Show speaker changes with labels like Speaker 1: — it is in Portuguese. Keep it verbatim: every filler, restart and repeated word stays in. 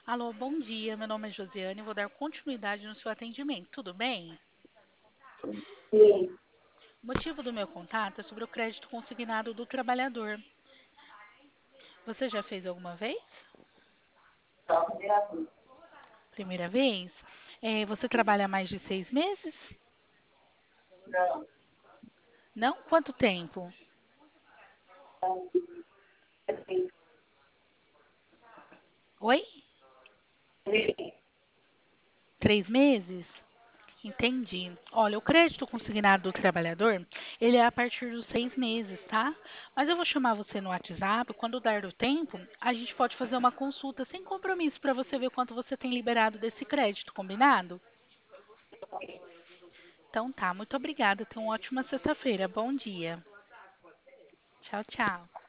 Speaker 1: Alô, bom dia. Meu nome é Josiane e vou dar continuidade no seu atendimento. Tudo bem?
Speaker 2: Sim,
Speaker 1: O motivo do meu contato é sobre o crédito consignado do trabalhador. Você já fez alguma vez?
Speaker 2: só primeira vez.
Speaker 1: Primeira vez? É, você trabalha há mais de seis meses?
Speaker 2: Não,
Speaker 1: Não? Quanto tempo?
Speaker 2: não, assim,
Speaker 1: Oi?
Speaker 2: sim,
Speaker 1: Três meses? Entendi. Olha, o crédito consignado do trabalhador, ele é a partir dos seis meses, tá? Mas eu vou chamar você no WhatsApp, quando dar o tempo, a gente pode fazer uma consulta sem compromisso para você ver quanto você tem liberado desse crédito, combinado? Então tá, muito obrigada. Tenha uma ótima sexta-feira. Bom dia. Tchau, tchau.